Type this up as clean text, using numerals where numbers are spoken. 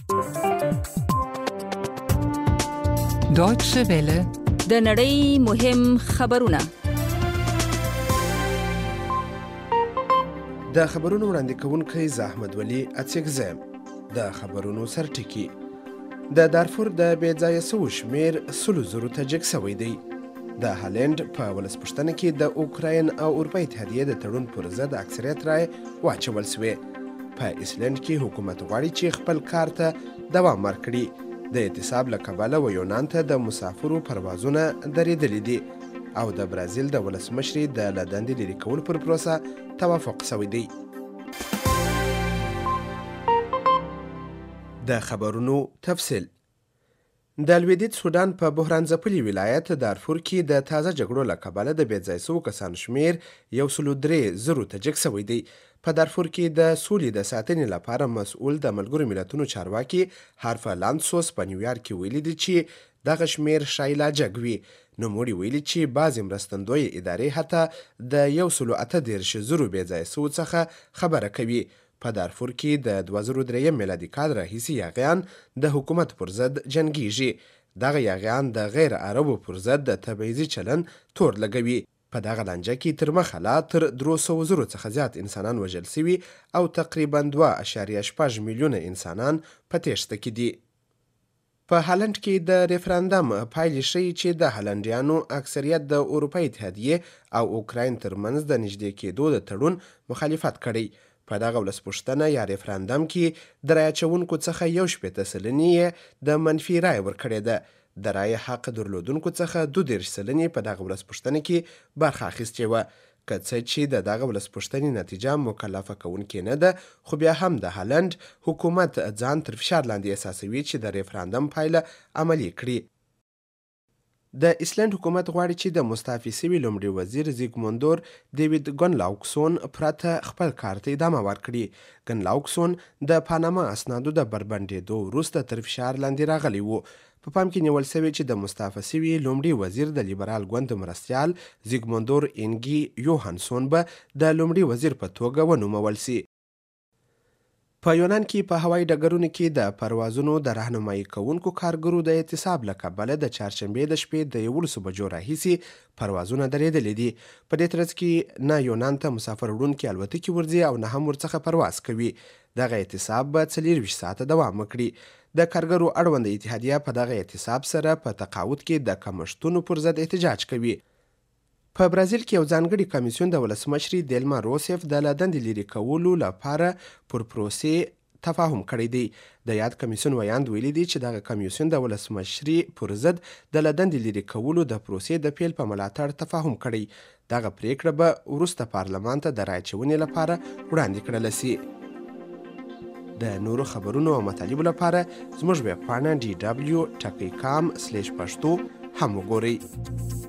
Deutsche Welle. د نړۍ مهم خبرونه. د خبرونو وړاندې کوونکی زحمت ولی اڅکزم. د خبرونو سرټکی. د دارفور د بېځایه سوو شمېر 100,000 ته جګ سوی دی. د هالند په ولسپوښتنه کې د اوکراین او اروپا اتحادیې د تړون پر ضد اکثریت رای واچول سوې. په ایسلند کې حکومت غواړي چې خپل کار ته دوام ورکړي. د اعتصاب له کبله و یونان ته د مسافرو پروازونه درېدلي دي او د برازیل د ولسمشرې د له دندې لرې کولو پر پروسه توافق سوی دی. د خبرونو تفصیل. د لویدیځ سودان په بحران ځپلي ولایت دارفور کې د تازه جګړو له کبله د بېځایه سوو کسانو شمېر 103,000 ته جګ سوی دی. په دارفور کې د سولې د ساتنې لپاره مسؤل د ملګرو ملتونو چارواکي هارفا لانسوس په نیویارک کې ویلي دي چې دغه شمېر ښایي لا جګ وي. نوموړي ویلي چې بعضې مرستندویه ادارې حتی د 138,000 بېځایه سوو څخه خبره کوي. په دارفور کې د 2003 میلادي کال راهیسې یاغیان د حکومت پر ضد جنګیږي. دغه یاغیان د غیر عربو پر ضد د تبعیضي چلن تور لګوي. په دغه لانجه کې تر مخه لا تر 300,000 څخه زیات انسانان وژل سوي او تقریبا 2.6 میلیونه انسانان په تېښته کې دي. په هالند کې د ریفرندم پایلې ښیي چې د هالندیانو اکثریت د اروپا اتحادیې او اوکراین ترمنځ د نږدې کېدو د تړون مخالفت کړی. په دغه ولسپوښتنه یا ریفرندم کې د رایه اچونکو څخه 61% د منفي رایه ورکړې ده. د رایې حق درلودونکو څخه 32% په دغه ولسپوښتنه کې برخه اخیستې وه. که څه چې د دغه ولسپوښتنې نتیجه مکلفه کوونکې نه ده، خو بیا هم د هالند حکومت ځان تر فشار لاندې احساسوي چې د ریفرندم پایله عملي کړي. د ایسلند حکومت غواړي چې د مستعفي سوي لومړي وزیر زیګموندور دیوید ګنلاوکسون پرته خپل کار ته ادامه ورکړي. ګنلاوکسون د پاناما اسنادو د بربنډېدو وروسته تر فشار لاندې راغلی و. په پام کې نیول سوي چې د مستعفي سوي لومړي وزیر د لیبرال ګوند مرستیال زیګموندور اینګي یوهانسون به د لومړي وزیر په توګه ونومول سي. په یونان کې په هوایي ډګرونو کې د پروازونو د راهنمایي کوونکو کارګرو د اعتصاب له کبله د چهارشنبې د شپې د 11 بجو راهیسې پروازونه درېدلي دي. په دې ترڅ کې نه یونان ته مسافر وړونکي الوتکې ورځي او نه هم ورڅخه پرواز کوي. دغه اعتصاب به 24 ساعته دوام وکړي. د کارګرو اړونده اتحادیه په دغه اعتصاب سره په تقاعد کې د کمښتونو پر ضد احتجاج کوي. په برازیل کې یو ځانګړي کمیسیون د ولسمشرې دیلما روسیف د له دندې لرې کولو لپاره پر پروسې تفاهم کړی دی. د یاد کمیسیون ویاند ویلي دی چې دغه کمیسیون د ولسمشرې پر ضد د له دندې لرې کولو د پروسې د پیل په ملاتړ تفاهم کړی. دغه پریکړه به وروسته پارلمان ته د رایې اچونې لپاره وړاندې کړل سي. د نورو خبرونو او مطالبو لپاره زموږ ویب پاڼه DW.com/پښتو هم وګورئ.